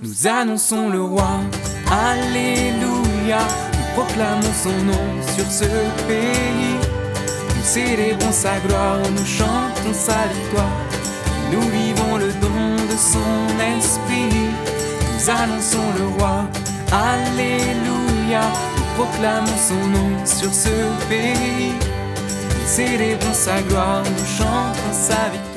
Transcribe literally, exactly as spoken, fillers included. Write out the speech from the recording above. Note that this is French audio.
Nous annonçons le roi, Alléluia. Nous proclamons son nom sur ce pays. Nous célébrons sa gloire, nous chantons sa victoire. Nous vivons le don de son esprit. Nous annonçons le roi, Alléluia. Nous proclamons son nom sur ce pays. Nous célébrons sa gloire, nous chantons sa victoire.